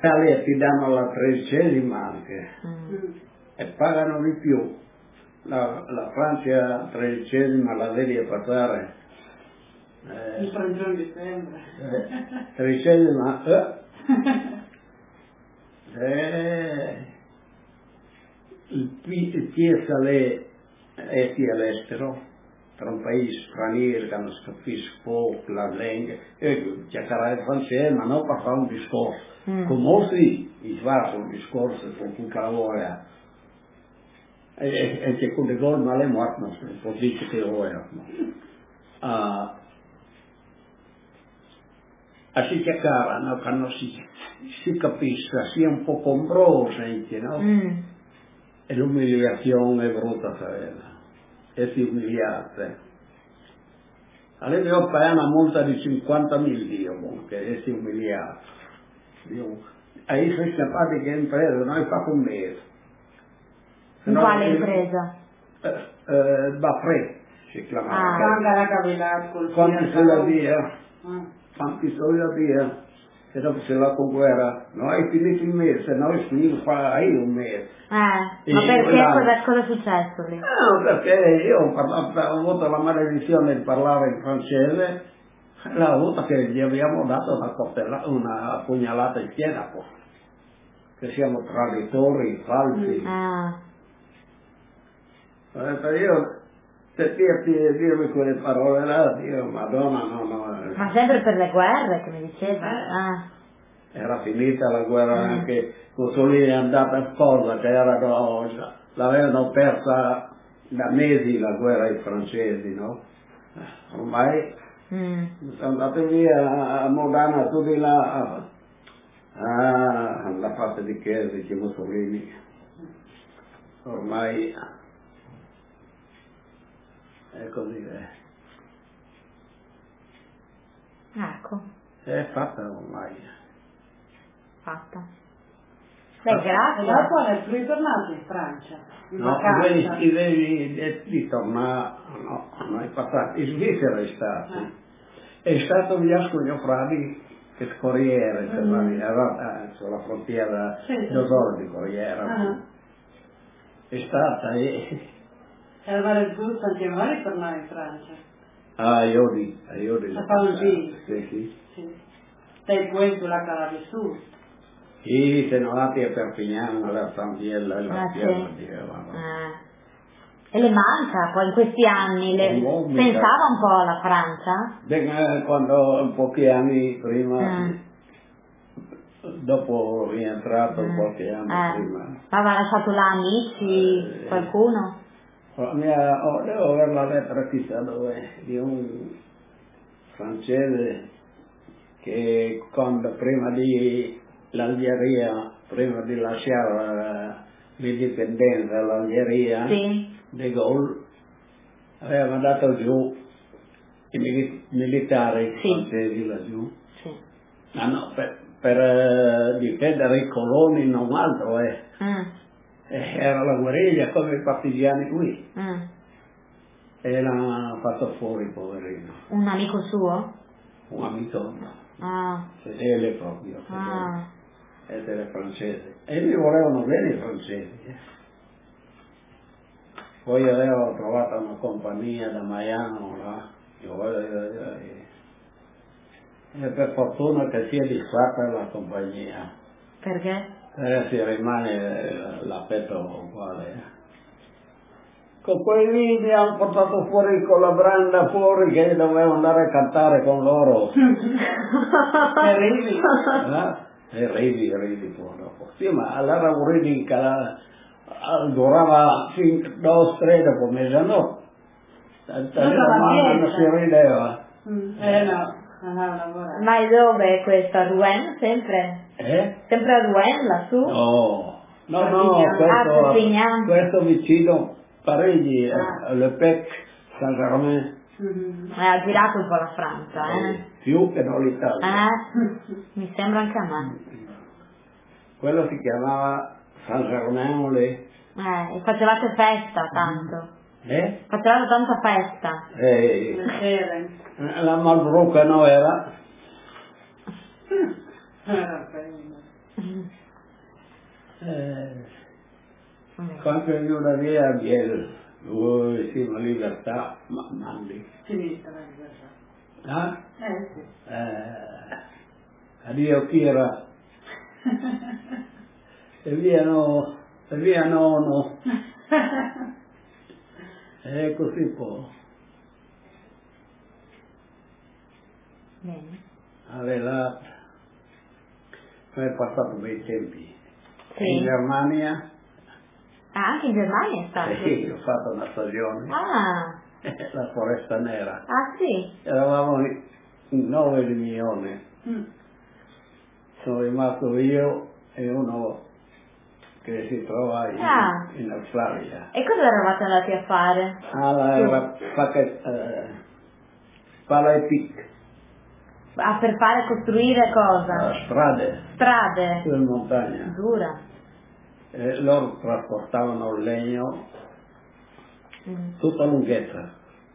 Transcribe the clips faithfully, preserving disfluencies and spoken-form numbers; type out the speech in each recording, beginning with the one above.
lì ti danno la tredicesima anche mm. e pagano di più. La, la Francia tredicesima la devi passare. Eh, il giorno di dicembre. Eh, tredicesima. Eh, eh, il, il P S L è qui all'estero, tra un paese straniero che non capisce poco la lingua, e cercare il francese, ma non per fare un discorso. Mm. Come si fa un discorso con cui lavora? E, e che con le gol male morto, non può dire che ora. Ah, a si cercava, no, che non si, si capisca, sia un po' combrosa, no? Mm. E l'umiliazione è brutta, sapeva. E si umiliate. Allora devo pagare una multa di cinquantamila euro, che è si umiliato. Io, ahí sono scappati che impresa, noi fatto un mese. In quale impresa? Eh, eh, Bafre, si chiamava. Ah, quanti se la via, quanti se la via, e dopo se la con guerra, noi finito il mese, noi finito qua io un mese. Eh, ma perché cosa, cosa è successo lì? No, perché io ho, parlato, ho avuto la maledizione di parlare in francese, l'ho avuta che gli abbiamo dato una, coppella, una pugnalata in schiena, poi. Che siamo traditori, falsi. Ah. Eh, io, per dirti, dirmi quelle parole là, Dio, Madonna, no, no. Ma sempre per le guerre, che mi diceva? Ah. Era finita la guerra mm. anche, Mussolini è andata in sposa, che erano, l'avevano persa da mesi la guerra ai francesi, no? Ormai mm. sono andati via a Modena, tu di là, ah, alla parte di Chiesa, di Mussolini. Ormai è così, eh. Ecco. È fatta ormai. Fatta. Beh, grazie. E dopo è ritornato in Francia, in no, vacanza. Devi, devi di tornare, no, non è passato. In Svizzera è stato. Ah. È stato via Scoglio-Fradi, che è Corriere, mm. era eh, sulla frontiera sì, sì. Dosoro di Corriere. Ah. È stata e... E aveva il gusto anche mai di tornare in Francia? Ah, io di, io di. A Pausini? Sì, sì. Sì. Sei questo la che l'ha vissuto? Sì, se non andati a Perpignano, la Sampiella, la ah, Piella, sì. dicevano. Ah. E le manca poi in questi anni? Le... Pensava un po' alla Francia? Beh, quando pochi anni prima, mm. dopo rientrato mm. qualche anno eh. prima. Ma aveva lasciato là amici, eh, qualcuno? Mia, oh, devo avere la lettera chissà dove, di un francese che quando prima di l'Algeria, prima di lasciare l'indipendenza all'Algeria, sì. De Gaulle aveva mandato giù i mili- militari sì. francesi laggiù, sì. ah, no, per, per uh, difendere i coloni, non altro, eh. Mm. Eh, era la guerriglia come i partigiani qui. Mm. E l'hanno fatto fuori, poverino. Un amico suo? Un amico no. Ah. Fedele proprio, fedele. Ah. Essere francese. E mi volevano bene i francesi. Eh. Poi avevo trovato una compagnia da Maiano là. Io, eh, eh, e per fortuna che si è disfatta la compagnia. Perché? Eh, si rimane l'aspetto uguale. Con quei lì mi hanno portato fuori con la branda fuori che dovevo andare a cantare con loro. E ridi? Eh? E ridi, ridi poi dopo. Sì, ma allora un ridi che durava fin dos, tre dopo mezzanotte. Non si rideva. Eh no. Ma e dove è questo? A Rouen sempre? Eh? Sempre a Rouen lassù? No, no, no, questo, ah, questo vicino Parigi, ah. Le Pec, Saint-Germain. Mm-hmm. Eh, ha girato un po' la Francia, eh? eh più che non l'Italia. Eh? Mi sembra anche a me. Quello si chiamava Saint-Germain-en-Laye. Eh, e facevate festa tanto. Eh? Facevate tanta festa. Eh, la Malbruca no era? Era Eh, quando è una via viene, voi sì, la libertà, ma mandi. Finita la libertà. Ah? Eh sì. Eh, addio Kira. E via no, e via nonno. E così può. Bene. Aveva, è passato bei tempi. Sì. In Germania, Ah, anche in Germania è stato? sì, ho fatto una stagione, Ah, la Foresta Nera. ah sì? Eravamo in nove milioni. Mm. Sono rimasto io e uno che si trova in, Ah. in Australia. E cosa eravate andati a fare? Ah, era packet, eh, pala e pic, Ah, per fare costruire cosa? eh, strade Strade? in montagna. Dura. E loro trasportavano il legno Mm. tutta lunghezza.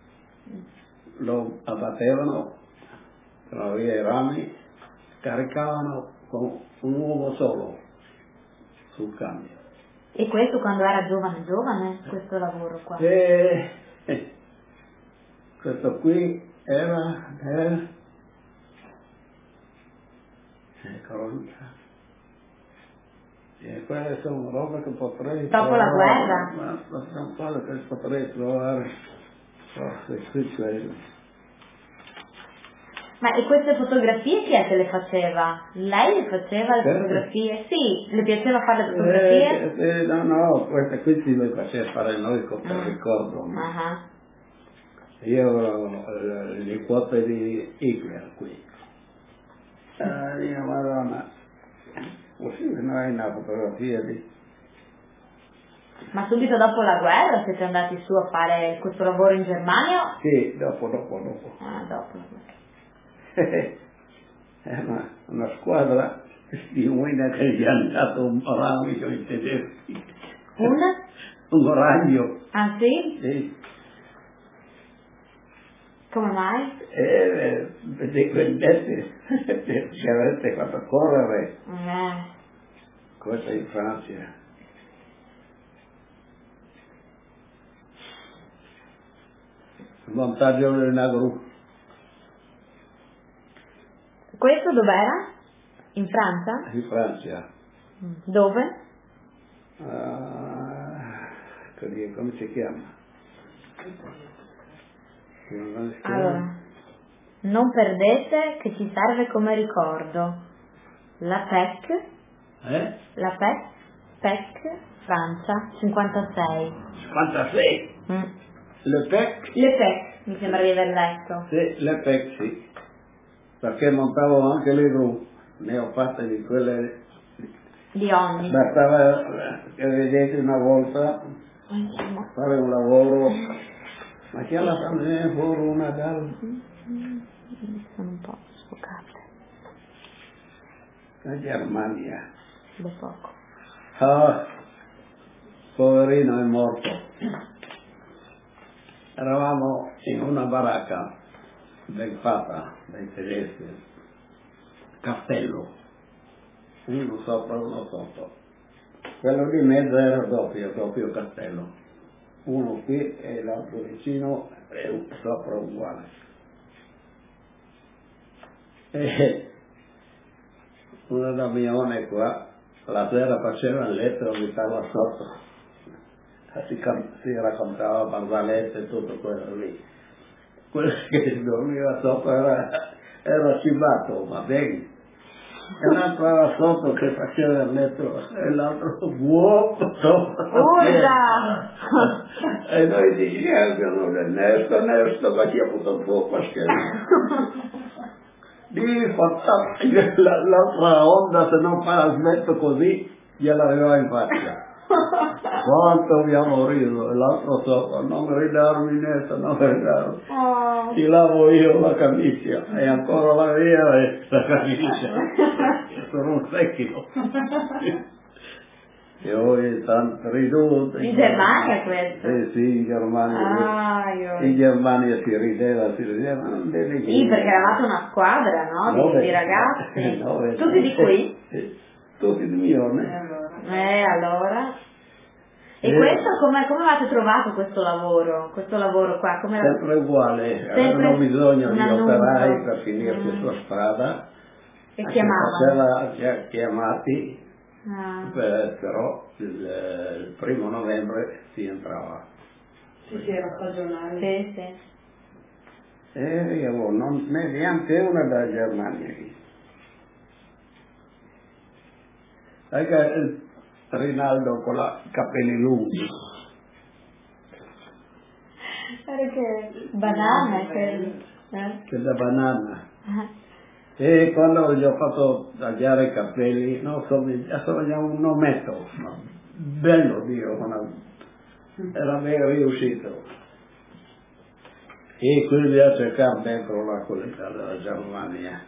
Lo abbattevano, tirano via i rami, caricavano con un uomo solo sul cambio. E questo quando era giovane giovane, questo lavoro qua? E eh, questo qui era del eh, quaranta. E quelle sono robe che potrei Dopo trovare. la guerra? Ma ma sono cose che potrei trovare. Forse qui quello. Ma e queste fotografie chi è che le faceva? Lei le faceva le Certo. fotografie? Sì, le piaceva fare le fotografie? Eh, eh, no, no, queste qui si le faceva fare noi con per Mm. ricordo. No? Ah. Io ero il nipote di Hitler qui. Ah, mia Madonna. Così non hai una fotografia di... Ma subito dopo la guerra siete andati su a fare questo lavoro in Germania? Sì, dopo, dopo, dopo. Ah, dopo. È una, una squadra di uomini che gli hanno dato un ragno in tedeschi. Un? Un ragno. Ah sì? Sì. Come mai? E dei vendette che avete fatto correre. Eh. Questo in Francia. Il montaggio di una gru. Questo dov'era? In Francia? In Francia. Dove? Ah, come si chiama? Come si chiama? Allora, non perdete che ci serve come ricordo. La P E C, Eh? la P E C, P E C, Francia, cinquantasei. cinquantasei. Mm. Le P E C? Le P E C, mi sembra di aver letto. Sì, le P E C, sì. Perché montavo anche le gru. Ne ho fatte di quelle... Di ogni. Bastava che vedete una volta fare un lavoro, ma che alla fine fuori una dal... Sono un po' sfocate. La Germania. Da poco. Ah, poverino è morto. Eravamo in una baracca ben fatta dai tedeschi, castello, uno sopra uno sotto. Quello di mezzo era doppio, doppio castello. Uno qui e l'altro vicino e sopra uguale. E una damione qua, la sera faceva il letto e mi stava sotto. Si, si raccontava barzellette e tutto quello lì. Quello che dormiva sopra era, era cibato, va bene. E l'altro era sotto che faceva il letto e l'altro vuoto sopra. Urla! E noi dicevamo, Ernesto, Ernesto, facciamo tutto fuoco, lì fantastico, l'altra onda se non fa il letto così gliel'aveva in faccia. Quanto abbiamo riso, e l'altro sopra, non ridarmi Ernesto, non ridarmi. Oh. Ti lavo io la camicia e ancora la via e la camicia. Sono un secchio. E poi tanto riduto. In Germania questo? Eh sì, in Germania. Ah, io... In Germania si rideva, si rideva, ma non devi Sì, perché eravate una squadra, no? Di, Nove. di ragazzi. Nove. Tutti di qui? Sì. tutti il milione. E allora? Eh, allora? E Eh. questo come, come avete trovato questo lavoro? Questo lavoro qua? Come la- Sempre uguale, Sempre avevano bisogno un di annuncio. operai per finirsi Mm. sulla strada, Che anche chiamavano? Pasella ci ha chiamati, Ah. eh, però il, il primo novembre si entrava. Sì, sì, era stagionale. Sì, sì. E io non ne neanche una da Germania qui. Sai che il Rinaldo con la capelli lunghi. Perché banana, credo. Eh? Che da banana. Ah. E quando gli ho fatto tagliare i capelli, no, assomiglia un ometto, ma bello Dio, una, era ben riuscito. E quindi a cercare dentro la qualità della Germania.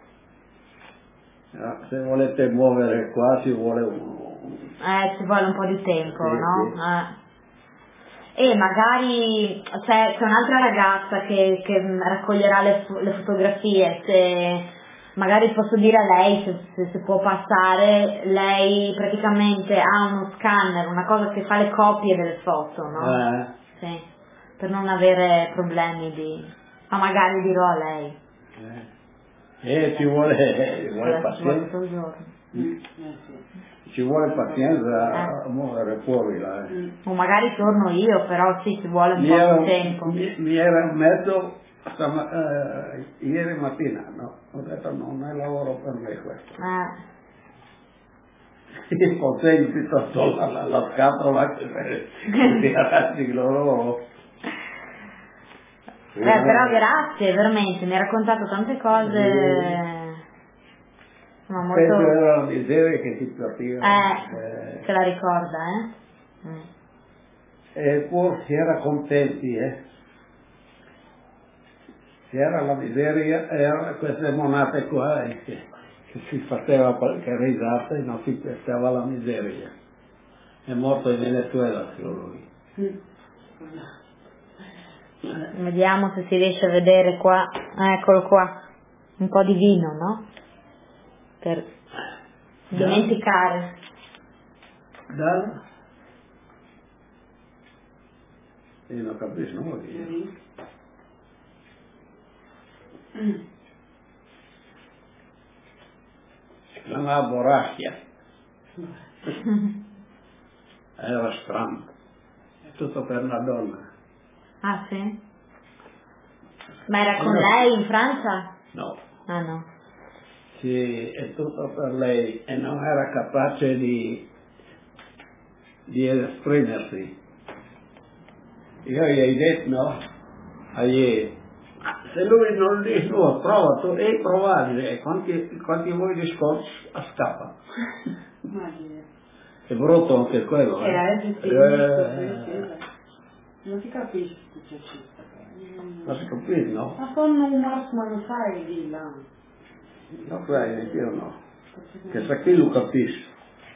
No, se volete muovere qua ci vuole un... Eh, ci vuole un po' di tempo, Sì, no? sì. Eh. E magari c'è, c'è un'altra ragazza che, che raccoglierà le, fo- le fotografie, se magari posso dire a lei se, se, se può passare, lei praticamente ha uno scanner, una cosa che fa le copie delle foto, no? Eh, Sì, per non avere problemi di... ma magari dirò a lei. eh. E ci vuole, ci vuole Adesso ci vuole pazienza, tutto il giorno. Mm, eh sì. ci vuole pazienza a muovere fuori là. eh. Mm. O magari torno io, però sì, ci vuole un Mi po' era, di tempo. mi, mi era messo stama- eh, ieri mattina, no? Ho detto no, non è lavoro per me questo. Eh. Il consegno piuttosto la, la, la scatola che per tirarsi loro. Eh, però grazie, veramente, mi ha raccontato tante cose, ma molto... Penso era la miseria che si partiva. Eh, se la ricorda, eh? Mm. E poi si era contenti, eh. Si era la miseria, erano queste monate qua, eh, che, che si faceva qualche risata e non si pensava alla miseria. È morto in Venezuela, solo lui. Mm. Vediamo se si riesce a vedere qua, eccolo qua, un po' di vino, no? Per dimenticare. Dal? Io non capisco nulla di io. Si chiamava Borracchia. Era strano. Tutto per una donna. Ah sì? Ma era con lei in Francia? No. Ah no. Sì, è tutto per lei e non era capace di, di esprimersi. Io gli ho detto, no, a ieri, "Ma se lui non dice no, prova, tu devi provare, e quanti, quanti vuoi di scotch scappa. Immagini. È brutto anche quello, Eh, eh. adesso sì, Eh, sì, sì. Non si capisce tutto ciò. non si capisce, no? Ma con un Mars ma non fai di là. No, sai, io no. Che se chi lo capisce.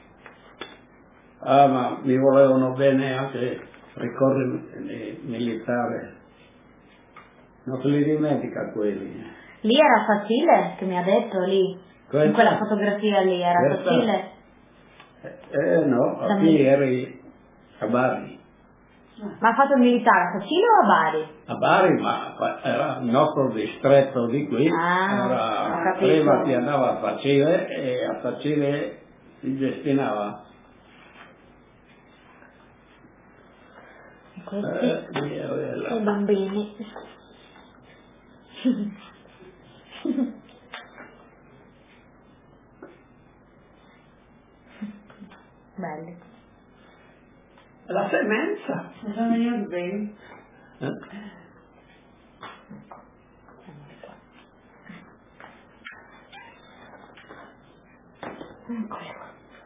Ah, ma mi volevano bene anche ricorrere militare. Non se li dimentica quelli. Lì era facile, che mi ha detto lì, Questa? in quella fotografia lì, era Questa? facile. Eh, eh, no, Da qui mi- eri a Bari. Ma ha fatto il militare a Facile o a Bari? A Bari, ma fa- era il nostro distretto di qui. Ah, ho Era, capito. prima si andava a Facile e a Facile si gestinava. Questi Eh, mia bella. i bambini. Belli. La semenza. Sono io bene. Eh? Eccoli qua.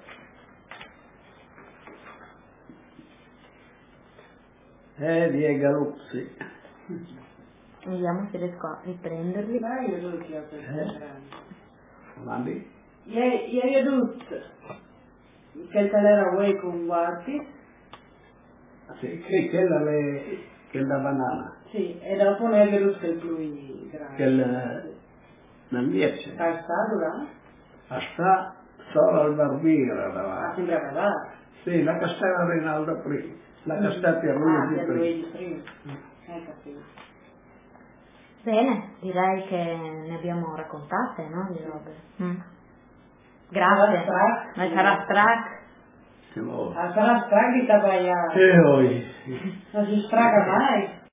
Eh, di Galuzzi. Vediamo se riesco a riprenderli. Dai, io lo chiedo per Eh? Mandi? Ieri ieri adulto. Che tal era voi con guardi? Sì, che quella le, che la banana. Sì, e dopo ne è venuto il più grande. Che il, non riesce. Ah, sta là? Asta solo al barbino Ah, davanti. sembrava là. Sì, la castella Rinaldo prima, la castella Ah, Pierluigi per prima. Luigi prima. Eh, capito. Bene, direi che ne abbiamo raccontate, no? Di robe. Mm. Sarà Grazie. strac. Ma sarà strac. Che vuoi? Ah, sarà strac di Tabayà. E poi... Non si straca mai.